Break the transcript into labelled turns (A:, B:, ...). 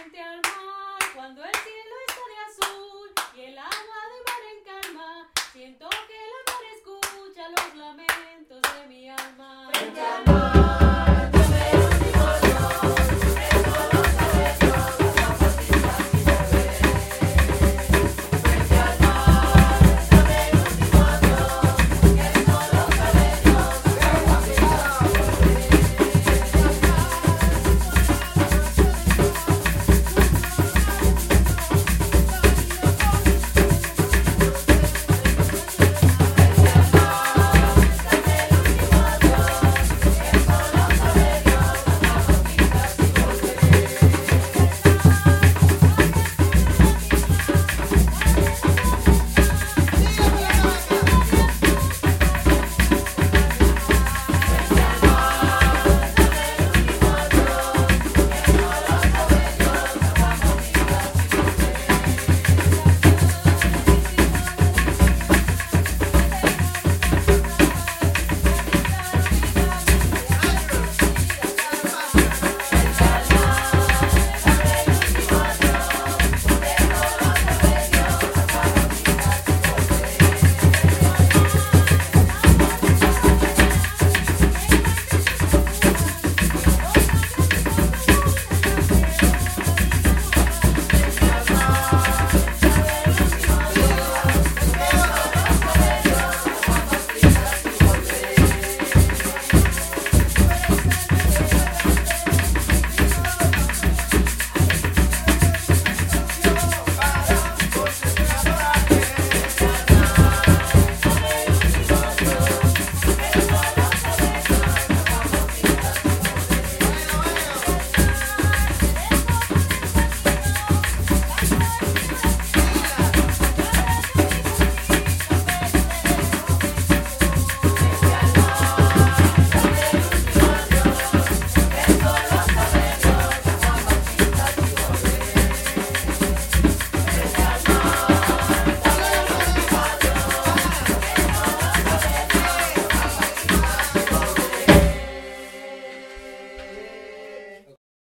A: frente al mar, cuando el cielo está de azul y el agua de mar en calma, siento que el mar escucha los lamentos de mi alma.
B: Frente al mar.